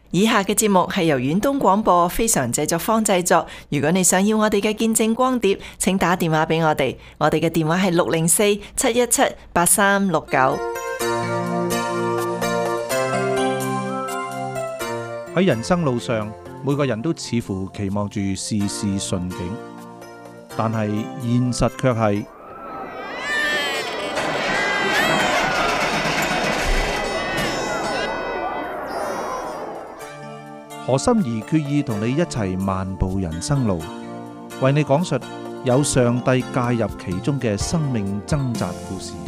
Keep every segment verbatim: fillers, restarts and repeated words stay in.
以下嘅節目係由遠東廣播非常製作坊製作。如果你想要我哋嘅見證光碟，請打電話俾我哋，我哋嘅電話係六零四七一七八三六九。 喺人生路上，每個人都似乎期望住事事順境，但係現實卻係何心怡決意同你一齊漫步人生路，為你講述有上帝介入其中嘅生命掙扎故事。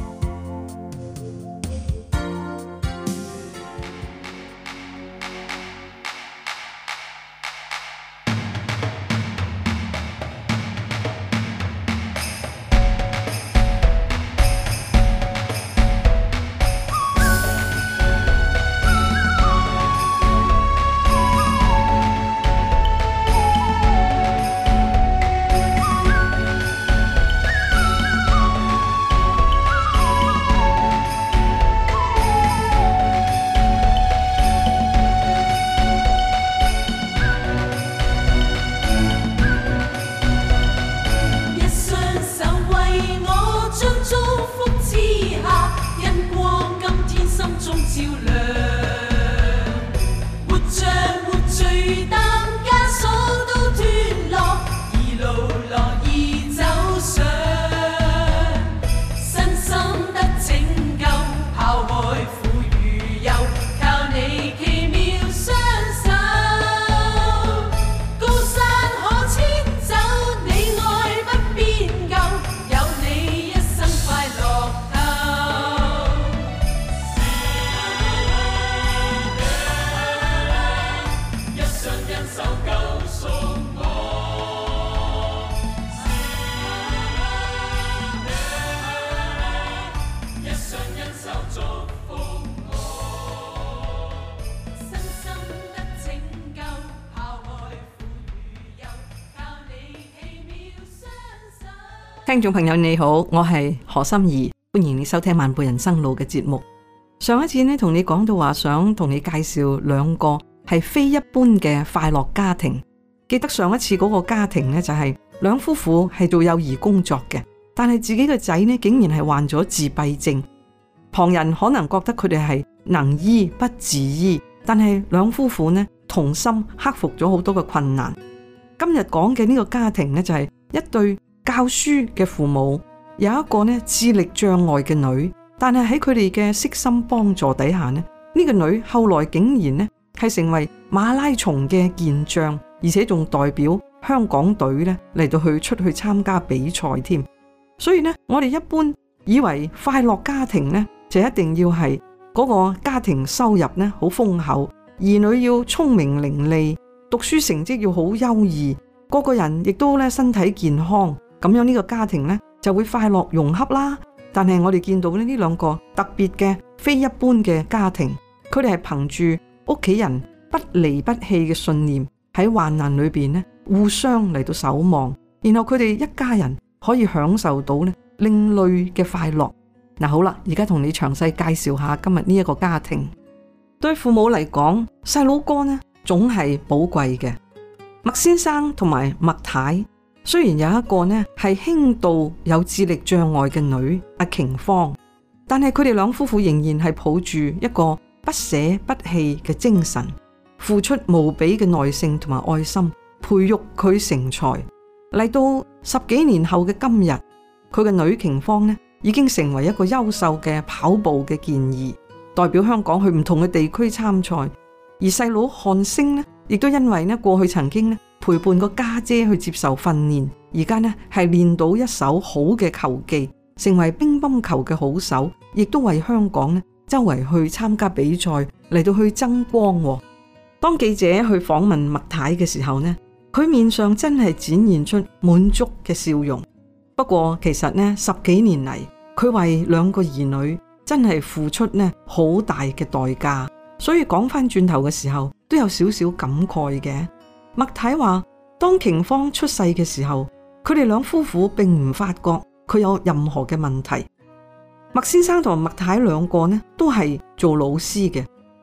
聽眾朋友你好，我係何心怡，歡迎你收聽漫步人生路嘅節目。上一次呢，同你講到話想同你介紹兩個係非一般嘅快樂家庭。記得上一次嗰個家庭呢，就係兩夫婦係做幼兒工作嘅，但係自己嘅仔呢，竟然係患咗自閉症。旁人可能覺得佢哋係能醫不自醫，但係兩夫婦呢，同心克服咗好多嘅困難。今日講嘅呢個家庭呢，就係一對教書嘅父母，有一個呢智力障礙嘅女，但係喺佢哋嘅悉心幫助底下呢，呢個女後來竟然呢係成為馬拉松嘅健將，而且仲代表香港隊呢嚟到去出去參加比賽添。所以呢，我哋一般以為快樂家庭呢就一定要係嗰個家庭收入呢好豐厚，兒女要聰明伶俐，讀書成績要好優異，個個人亦都呢身體健康。咁樣呢個家庭呢就會快樂融洽啦。但係我哋見到呢呢兩個特別嘅非一般嘅家庭，佢哋係憑住屋企人不離不棄嘅信念，喺患難裏邊呢互相嚟到守望，然後佢哋一家人可以享受到呢另類嘅快樂。嗱，好啦，而家同你詳細介紹下今日呢一個家庭。對父母嚟講，細佬哥呢總係寶貴嘅。麥先生同埋麥太，雖然有一個呢係輕度有智力障礙嘅女阿瓊芳，但係佢哋兩夫婦仍然係抱住一個不捨不棄嘅精神，付出無比嘅耐性同埋愛心，培育佢成才。嚟到十幾年後嘅今日，佢嘅女瓊芳呢已經成為一個優秀嘅跑步嘅健兒，代表香港去唔同嘅地區參賽。而細佬漢星呢，亦都因為呢過去曾經呢陪伴個家姐去接受訓練，而家呢係練到一手好嘅球技，成為乒乓球嘅好手，亦都為香港呢周圍去參加比賽，嚟到去爭光。當記者去訪問麥太嘅時候呢，佢面上真係展現出滿足嘅笑容。不過其實呢十幾年嚟，佢為兩個兒女真係付出呢好大嘅代價，所以講翻轉頭嘅時候都有少少感慨嘅。麥太話，當瓊芳出世嘅時候，佢哋兩夫婦並唔發覺佢有任何嘅問題。麥先生同麥太兩個呢都係做老師嘅，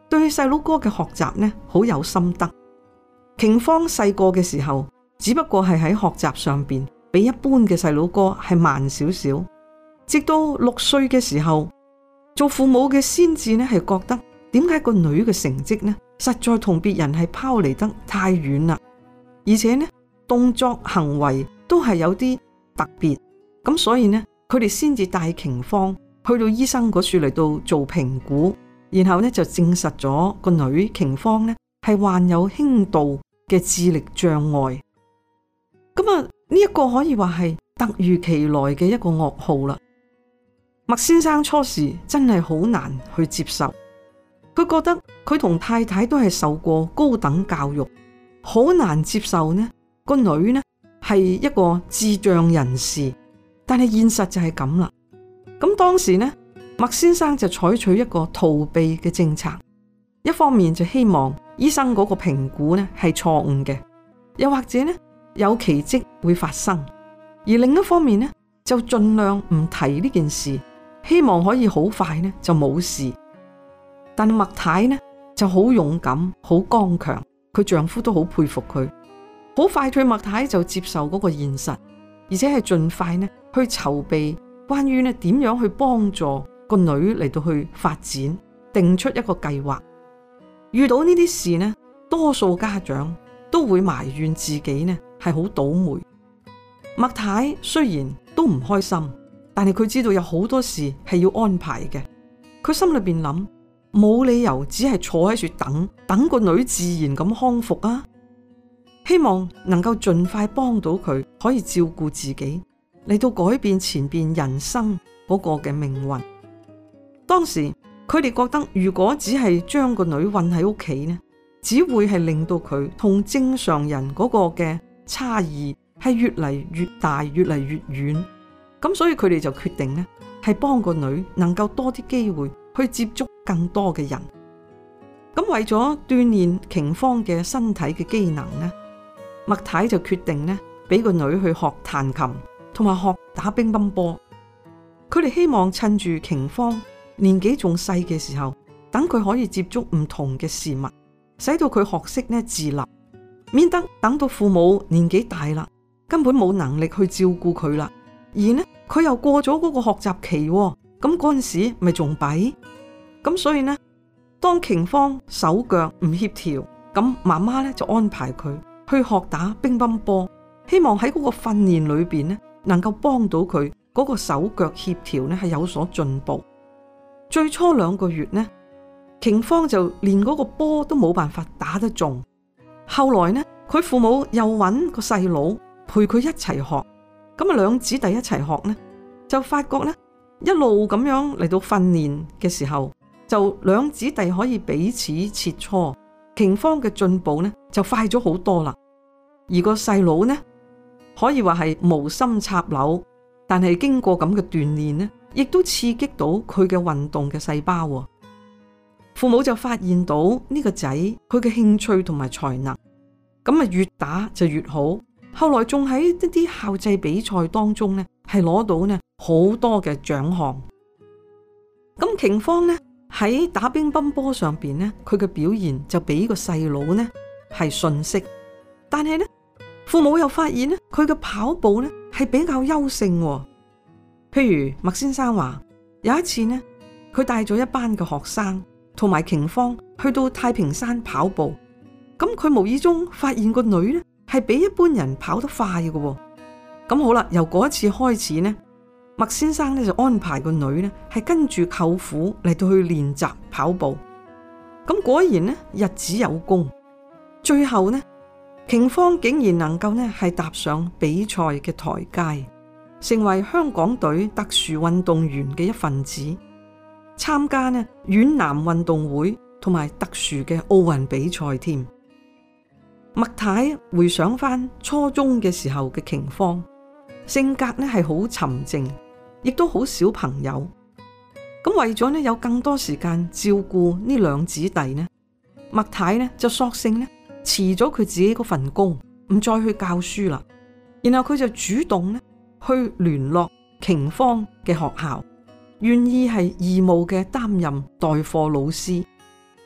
對細佬哥嘅學習呢好有心得。瓊芳細個嘅時候，只不過係喺學習上邊比一般嘅細佬哥係慢少少，直到六歲嘅時候，做父母嘅先至呢係覺得點解個女嘅成績呢實在同別人係拋離得太遠啦，而且呢動作行為都係有啲特別，咁所以呢佢哋先至帶瓊芳去到醫生嗰處嚟到做評估，然後呢就證實咗個女瓊芳呢係患有輕度嘅智力障礙。咁啊呢一個可以話係突如其來嘅一個噩耗啦。麥先生初時真係好難去接受，佢覺得佢同太太都係受過高等教育，好難接受呢個女呢係一個智障人士，但係現實就係咁啦。咁當時呢麥先生就採取一個逃避嘅政策，一方面就希望醫生嗰個評估呢係錯誤嘅，又或者呢有奇蹟會發生，而另一方面呢就盡量唔提呢件事，希望可以好快呢就冇事。但麥太呢就好勇敢，好剛強，佢丈夫都好佩服佢，好快脆麥太就接受嗰個現實，而且係盡快呢去籌備關於呢點樣去幫助個女嚟到去發展，定出一個計劃。遇到呢啲事呢，多數家長都會埋怨自己呢係好倒霉。麥太雖然都唔開心，但係佢知道有好多事係要安排嘅。佢心裏邊諗，冇理由只係坐喺處等等個女自然咁康復啊！希望能夠盡快幫到佢，可以照顧自己，嚟到改變前邊人生嗰個嘅命運。當時佢哋覺得，如果只係將個女韞喺屋企呢，只會係令到佢同正常人嗰個嘅差異係越嚟越大，越嚟越遠。咁所以佢哋就決定呢，係幫個女能夠多啲機會去接觸更多嘅人。咁為咗鍛煉瓊芳嘅身體嘅機能呢，麥太就決定呢，俾個女去學彈琴同埋學打乒乓波。佢哋希望趁住瓊芳年紀仲細嘅時候，等佢可以接觸唔同嘅事物，使到佢學識呢自立，免得等到父母年紀大啦，根本冇能力去照顧佢啦，而呢佢又過咗嗰個學習期，咁嗰陣時咪仲弊。咁所以呢，當瓊芳手腳唔協調，咁媽媽呢就安排佢去學打乒乓波，希望喺嗰個訓練裏邊呢，能夠幫到佢嗰個手腳協調呢係有所進步。最初兩個月呢，瓊芳就連嗰個波都冇辦法打得中。後來呢，佢父母又揾個細佬陪佢一齊學，咁啊兩姊弟一齊學呢，就發覺呢，一路咁樣嚟到訓練嘅時候，就兩姊弟可以彼此切磋，瓊芳嘅進步呢就快咗好多啦。而個細佬呢，可以話係無心插柳，但係經過咁嘅鍛煉呢，亦都刺激到佢嘅運動嘅細胞。父母就發現到呢個仔佢嘅興趣同埋才能，咁啊越打就越好。後來仲喺一啲校際比賽當中呢，係攞到呢好多嘅獎項。咁瓊芳呢喺打乒乓波上邊呢，佢嘅表現就比個細佬呢係遜色，但係呢父母又發現呢佢嘅跑步呢係比較優勝。譬如麥先生話，有一次呢，佢帶咗一班嘅學生同埋瓊芳去到太平山跑步，咁佢無意中發現個女呢係比一般人跑得快嘅。咁好啦，由嗰一次開始呢，麥先生呢就安排個女呢係跟住舅父嚟到去練習跑步。咁果然呢，日子有功，最後呢，瓊芳竟然能夠呢係踏上比賽嘅台階，成為香港隊特殊運動員嘅一份子，參加呢遠南運動會同埋特殊嘅奧運比賽添。麥太回想翻初中嘅時候嘅瓊芳，性格呢係好沉靜，亦都好小朋友。咁為咗呢有更多時間照顧呢兩姊弟呢，麥太呢就索性呢辭咗佢自己嗰份工，唔再去教書啦。然後佢就主動呢去聯絡瓊芳嘅學校，願意係義務嘅擔任代課老師。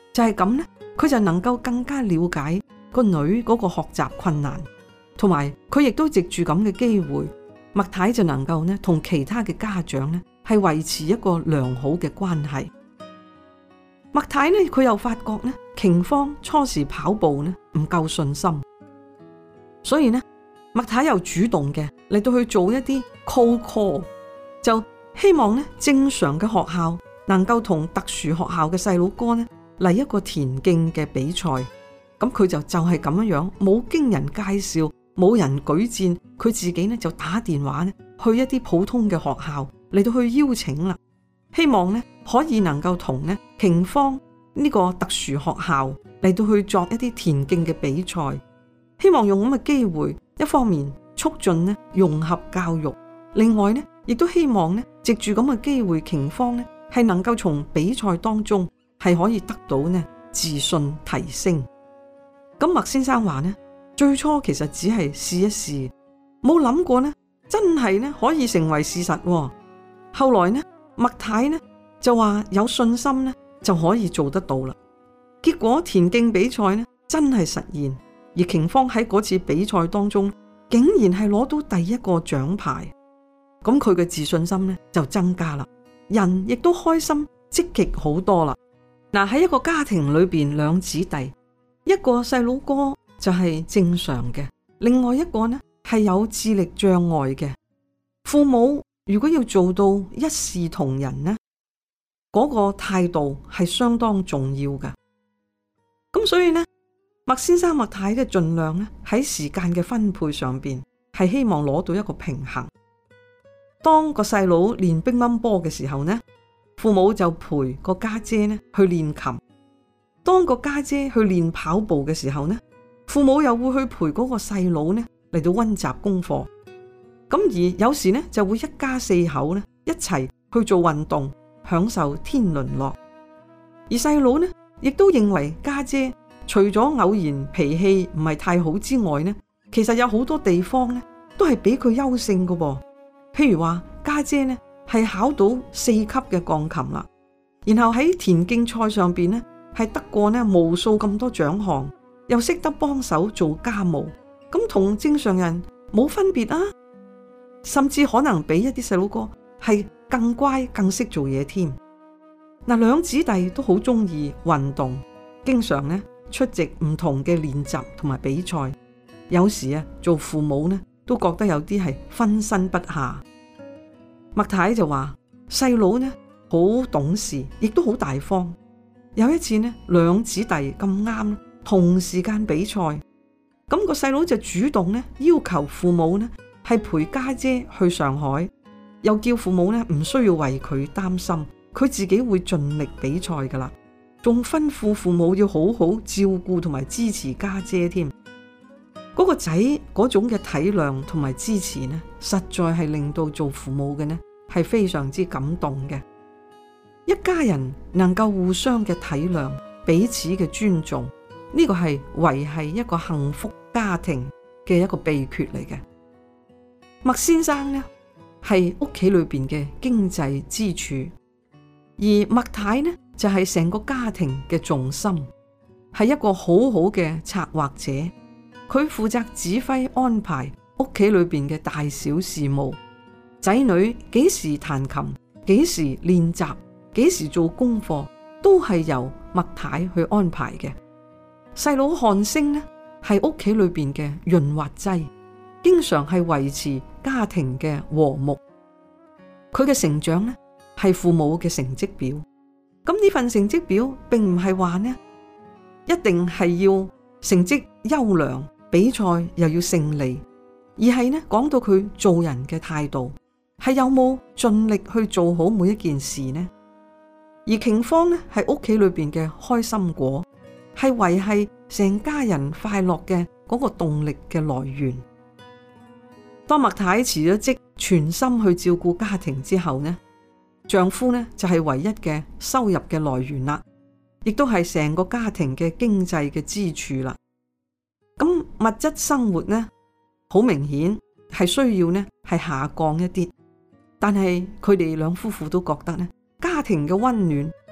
就係咁呢，佢就能夠更加了解個女嗰個學習困難，同埋佢亦都藉住咁嘅機會，麥太就能夠呢同其他嘅家長呢係維持一個良好嘅關係。麥太呢，佢又發覺呢，瓊芳初時跑步呢唔夠信心，所以呢，麥太又主動嘅嚟到去做一啲 cold call， 就希望呢正常嘅學校能夠同特殊學校嘅細佬哥呢嚟一個田徑嘅比賽。咁佢就就係咁樣樣，冇經人介紹，冇人舉薦，佢自己呢就打電話呢去一啲普通嘅學校嚟到去邀請啦，希望呢可以能夠同呢瓊芳呢個特殊學校嚟到去作一啲田徑嘅比賽，希望用咁嘅機會，一方面促進呢融合教育，另外呢亦都希望呢藉住咁嘅機會，瓊芳呢係能夠從比賽當中係可以得到呢自信提升。咁麥先生話呢，最初其實只係試一試，冇諗過呢真係呢可以成為事實喎。後來呢麥太呢就話有信心呢就可以做得到啦。結果田徑比賽呢真係實現，而瓊芳喺嗰次比賽當中竟然係攞到第一個獎牌，咁佢嘅自信心呢就增加啦，人亦都開心積極好多啦。嗱，喺一個家庭裏邊，兩姊弟，一個細佬哥就係正常嘅，另外一個呢係有智力障礙嘅。父母如果要做到一視同仁呢，嗰個態度係相當重要嘅。咁所以呢，麥先生麥太嘅盡量呢喺時間嘅分配上邊係希望攞到一個平衡。當個細佬練乒乓波嘅時候呢，父母就陪個家姐呢去練琴；當個家姐去練跑步嘅時候呢，父母又會去陪嗰個細佬呢嚟到溫習功課。咁而有時呢就會一家四口呢一齊去做運動，享受天倫樂。而細佬呢亦都認為家姐除咗偶然脾氣唔係太好之外呢，其實有好多地方呢都係比佢優勝㗎噃。譬如話家姐呢係考到四級嘅鋼琴啦，然後喺田徑賽上邊呢係得過呢無數咁多獎項，又識得幫手做家務，咁同正常人冇分別啊，甚至可能比一啲細佬哥係更乖更識做嘢添。嗱，兩姊弟都好中意運動，經常呢出席唔同嘅練習同埋比賽，有時啊做父母呢都覺得有啲係分身不下。麥太就話細佬呢好懂事，亦都好大方。有一次呢，兩姊弟咁啱同時間比賽，咁個細佬就主動呢要求父母呢係陪家姐去上海，又叫父母呢唔需要為佢擔心，佢自己會盡力比賽噶啦，仲吩咐父母要好好照顧同埋支持家姐添。嗰個仔嗰種嘅體諒同埋支持呢，實在係令到做父母嘅呢係非常之感動嘅。一家人能夠互相嘅體諒，彼此嘅尊重，呢個係維繫一個幸福家庭嘅一個秘訣嚟嘅。麥先生呢係屋企裏邊嘅經濟支柱，而麥太呢就係成個家庭嘅重心，係一個好好嘅策劃者。佢負責指揮安排屋企裏邊嘅大小事務，仔女幾時彈琴，幾時練習，幾時做功課，都係由麥太去安排嘅。細佬漢星呢係屋企裏邊嘅潤滑劑，經常係維持家庭嘅和睦。佢嘅成長呢係父母嘅成績表，咁呢份成績表並唔係話呢一定係要成績優良，比賽又要勝利，而係呢講到佢做人嘅態度，係有冇盡力去做好每一件事呢？而瓊芳呢係屋企裏邊嘅開心果，係維繫成家人快樂嘅嗰個動力嘅來源。當麥太辭咗職，全心去照顧家庭之後呢，丈夫呢就係唯一嘅收入嘅來源啦，亦都係成個家庭嘅經濟嘅支柱啦。咁物質生活呢，好明顯係需要呢係下降一啲，但係佢哋兩夫婦都覺得呢，家庭嘅溫暖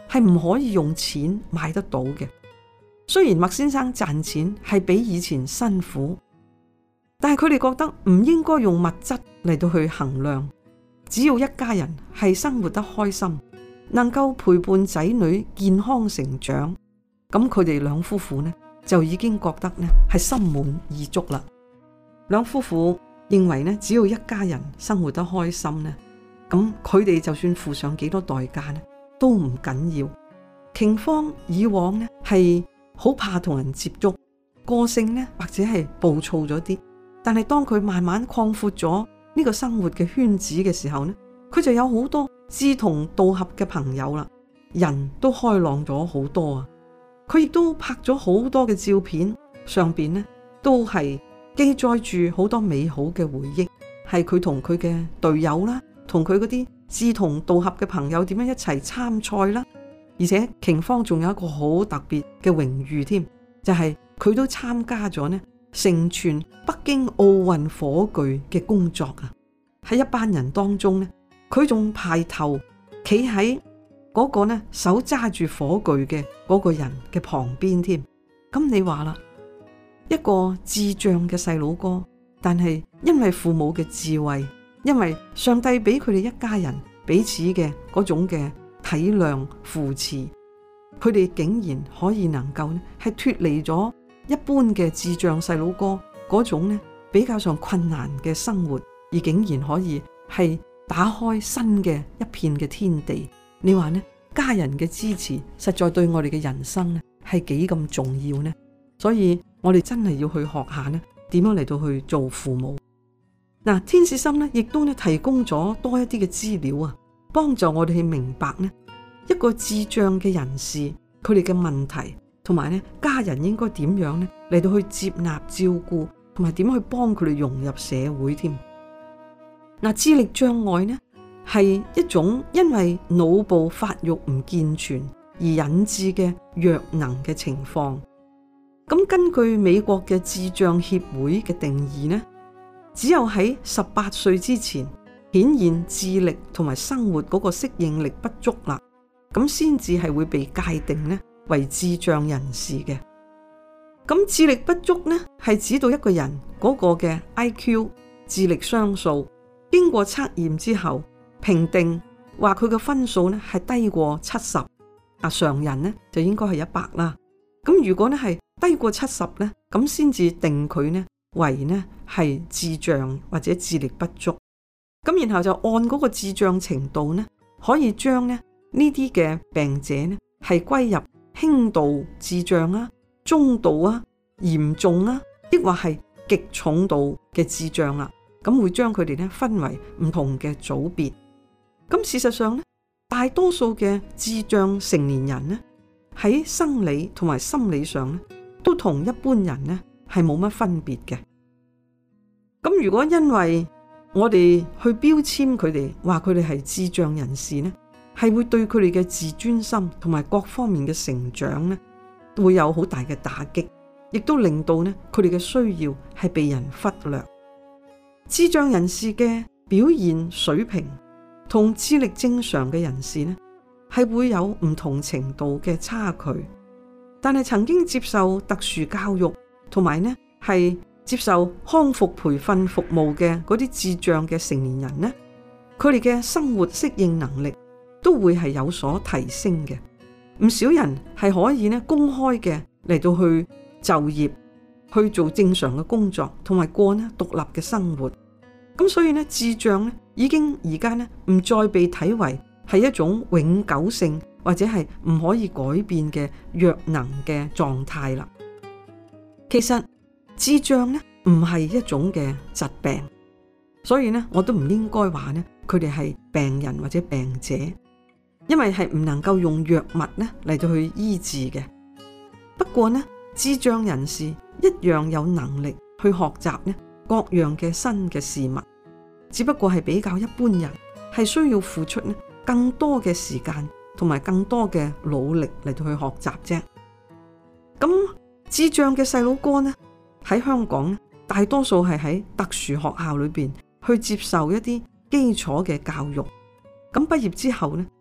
係唔可以用錢買得到嘅。雖然麥先生賺錢係比以前辛苦，但係佢哋覺得唔應該用物質嚟到去衡量，只要一家人係生活得開心，能夠陪伴仔女健康成長，咁佢哋兩夫婦呢就已經覺得呢係心滿意足啦。兩夫婦認為呢，只要一家人生活得開心呢，咁佢哋就算付上幾多代價呢都唔緊要。瓊芳以往呢係好怕同人接觸，個性呢或者係暴躁咗啲，但係當佢慢慢擴闊咗呢個生活嘅圈子嘅時候呢，佢就有好多志同道合嘅朋友啦，人都開朗咗好多啊！佢亦都拍咗好多嘅照片，上邊呢都係記載住好多美好嘅回憶，係佢同佢嘅隊友啦，同佢嗰啲志同道合嘅朋友點樣一齊參賽啦。而且瓊芳仲有一個好特別嘅榮譽添，就係佢都參加咗呢成全北京奧運火炬嘅工作啊！喺一班人當中呢，佢仲排頭企喺嗰個呢手揸住火炬嘅嗰個人嘅旁邊添。咁你話啦，一個智障嘅細佬哥，但係因為父母嘅智慧，因為上帝俾佢哋一家人彼此嘅嗰種嘅體諒扶持，佢哋竟然可以能夠呢係脫離咗一般嘅智障細佬哥嗰種呢比較上困難嘅生活，而竟然可以係打開新嘅一片嘅天地。你話呢，家人嘅支持實在對我哋嘅人生呢係幾咁重要呢？所以我哋真係要去學下呢點樣嚟到去做父母。嗱，天使心呢亦都呢提供咗多一啲嘅資料啊，幫助我哋去明白呢一個智障嘅人士佢哋嘅問題，同埋呢家人應該點樣呢嚟到去接納照顧，同埋點樣去幫佢哋融入社會添。嗱，智力障礙呢係一種因為腦部發育唔健全而引致嘅弱能嘅情況。咁根據美國嘅智障協會嘅定義呢，只有喺十八歲之前顯現智力同埋生活嗰個適應力不足啦，咁先至係會被界定呢為智障人士嘅。咁智力不足呢係指到一個人嗰個嘅 I Q 智力雙數經過測驗之後評定話佢嘅分數呢係低過七十，啊常人呢就應該係一百啦。咁如果呢係低過七十呢，咁先至定佢呢為呢係智障或者智力不足。咁然後就按嗰個智障程度呢，可以將呢呢啲嘅病者呢係歸入輕度智障啊、中度啊、嚴重啊，抑或係極重度嘅智障啦。咁會將佢哋呢分為唔同嘅組別。咁事實上呢，大多數嘅智障成年人呢喺生理同埋心理上呢都同一般人呢係冇乜分別嘅。咁如果因為我哋去標籤佢哋，話佢哋係智障人士呢，係會對佢哋嘅自尊心同埋各方面嘅成長呢會有好大嘅打擊，亦都令到呢佢哋嘅需要係被人忽略。智障人士嘅表現水平同智力正常嘅人士呢係會有唔同程度嘅差距，但係曾經接受特殊教育同埋呢係接受康復培訓服務嘅嗰啲智障嘅成年人呢，佢哋嘅生活適應能力都會係有所提升嘅。唔少人係可以呢公開嘅嚟到去就業，去做正常嘅工作，同埋過呢獨立嘅生活。咁所以呢，智障呢已經而家呢唔再被睇為係一種永久性或者係唔可以改變嘅弱能嘅狀態啦。其實智障呢唔係一種嘅疾病，所以呢我都唔應該話呢佢哋係病人或者病者，因為係唔能夠用藥物呢嚟到去醫治嘅。不過呢，智障人士一樣有能力去學習呢各樣嘅新嘅事物，只不過係比較一般人係需要付出呢更多嘅時間同埋更多嘅努力嚟到去學習啫。咁智障嘅細佬哥呢喺香港呢大多數係喺特殊學校裏邊去接受一啲基礎嘅教育，咁畢業之後呢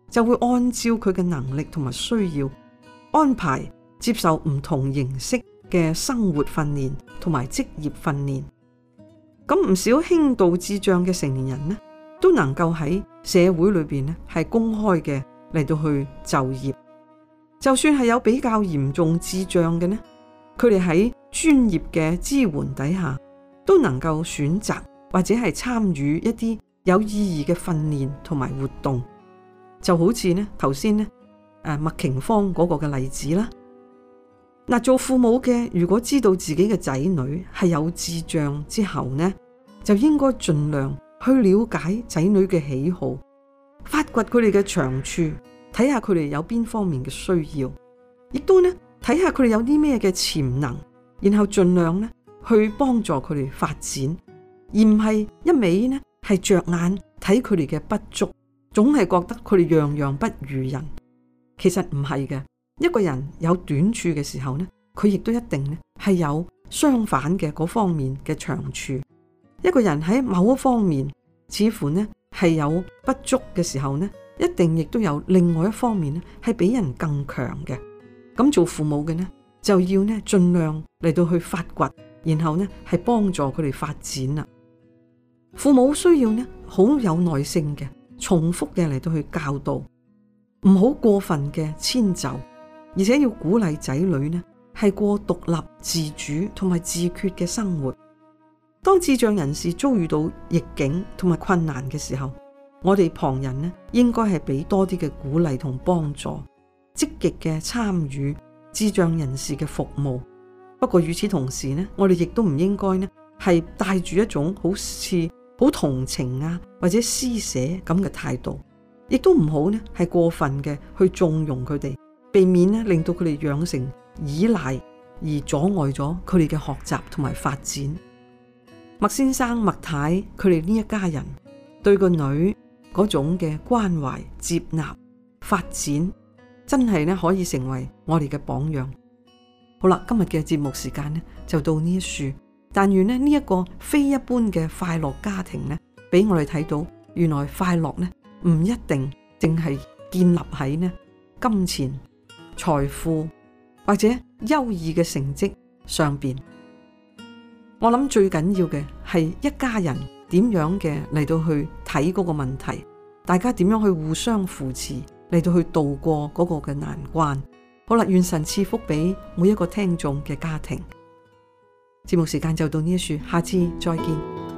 就會按照佢嘅能力同埋需要安排接受唔同形式嘅生活訓練同埋職業訓練。咁唔少輕度智障嘅成年人呢，都能夠喺社會裏邊呢係公開嘅嚟到去就業。就算係有比較嚴重智障嘅呢，佢哋喺專業嘅支援底下，都能夠選擇或者係參與一啲有意義嘅訓練同埋活動。就好似呢頭先呢誒麥瓊芳嗰個嘅例子啦。嗱，做父母嘅如果知道自己嘅仔女係有智障之後呢，就應該盡量去了解仔女嘅喜好，發掘佢哋嘅長處，睇下佢哋有邊方面嘅需要，亦都呢睇下佢哋有啲咩嘅潛能，然後盡量呢去幫助佢哋發展，而唔係一味呢係着眼睇佢哋嘅不足，總係覺得佢哋樣樣不如人。其實唔係嘅，一個人有短處嘅時候呢，佢亦都一定呢係有相反嘅嗰方面嘅長處。一個人喺某一方面似乎呢係有不足嘅時候呢，一定亦都有另外一方面呢係比人更強嘅。咁做父母嘅呢，就要呢盡量嚟到去發掘，然後呢係幫助佢哋發展啦。父母需要呢好有耐性嘅，重複嘅嚟到去教導，唔好過分嘅遷就，而且要鼓勵仔女呢係過獨立自主同埋自決嘅生活。當智障人士遭遇到逆境同埋困難嘅時候，我哋旁人呢應該係俾多啲嘅鼓勵同幫助，積極嘅參與智障人士嘅服務。不過與此同時呢，我哋亦都唔應該呢係帶住一種好似好同情啊或者施捨咁嘅態度，亦都唔好呢係過分嘅去縱容佢哋，避免呢令到佢哋養成依賴而阻礙咗佢哋嘅學習同埋發展。麥先生、麥太佢哋呢一家人對個女嗰種嘅關懷、接納、發展，真係呢可以成為我哋嘅榜樣。好啦，今日嘅節目時間呢就到呢一處，但願呢呢一個非一般嘅快樂家庭呢，俾我哋睇到原來快樂呢唔一定淨係建立喺呢金錢、財富或者優異嘅成績上邊。我諗最緊要嘅係一家人點樣嘅嚟到去睇嗰個問題，大家點樣去互相扶持嚟到去度過嗰個嘅難關。好啦，願神賜福俾每一個聽眾嘅家庭。節目時間就到呢一處，下次再見。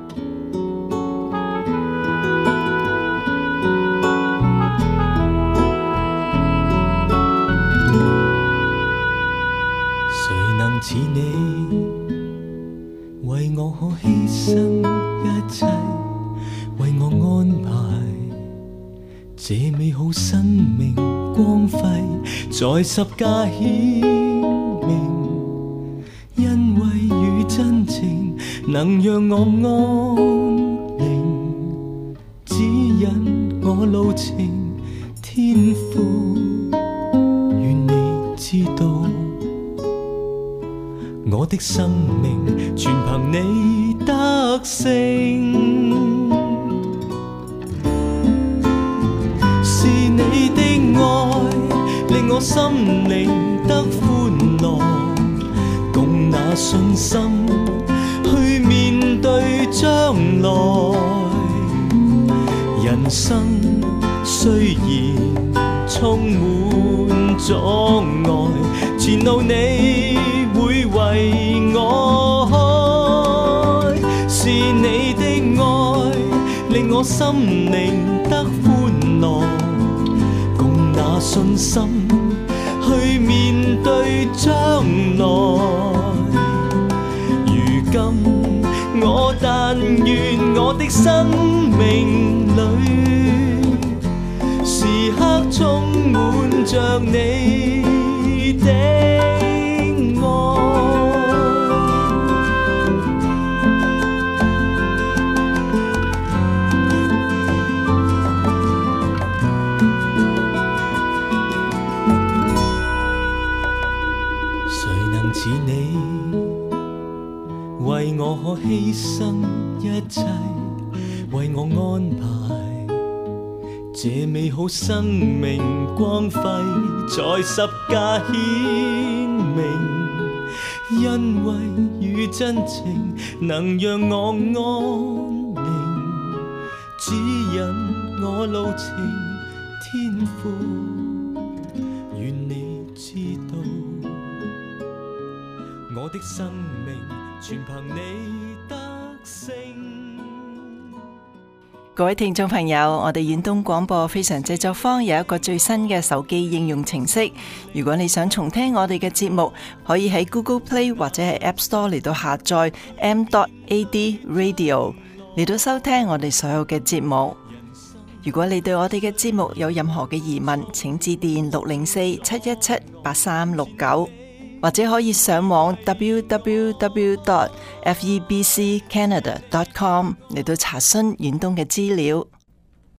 誰能似你為我可犧牲一切，為我安排這美好生命光輝，在十架顯明，因為與真情能讓我安寧，指引我路程，天父願你知道，我的生命全憑你得勝，是你的愛令我心靈得歡樂，共那信心去面對將來。人生雖然充滿阻礙，前路你會為我開，是你的愛令我心靈得歡樂，共那信心去面對將來。如今我但願我的生命裏時刻充滿着你的為我可犧牲一切，為我安排這美好生命光輝在十架顯明，因為與真情能讓我安寧，指引我路程，天父願你知道，我的生命全憑你得勝。 各位聽眾朋友，我哋遠東廣播非常製作坊有一個最新嘅手機應用程式，如果你想重聽我哋嘅節目，可以喺 Google Play 或者係 App Store 嚟到下載 m dot a d radio 嚟到收聽我哋所有嘅節目。如果你對我哋嘅節目有任何嘅疑問，請致電六零四七一七八三六九，或者可以上網 w w w dot f e b c canada dot com 嚟到查詢遠東嘅資料。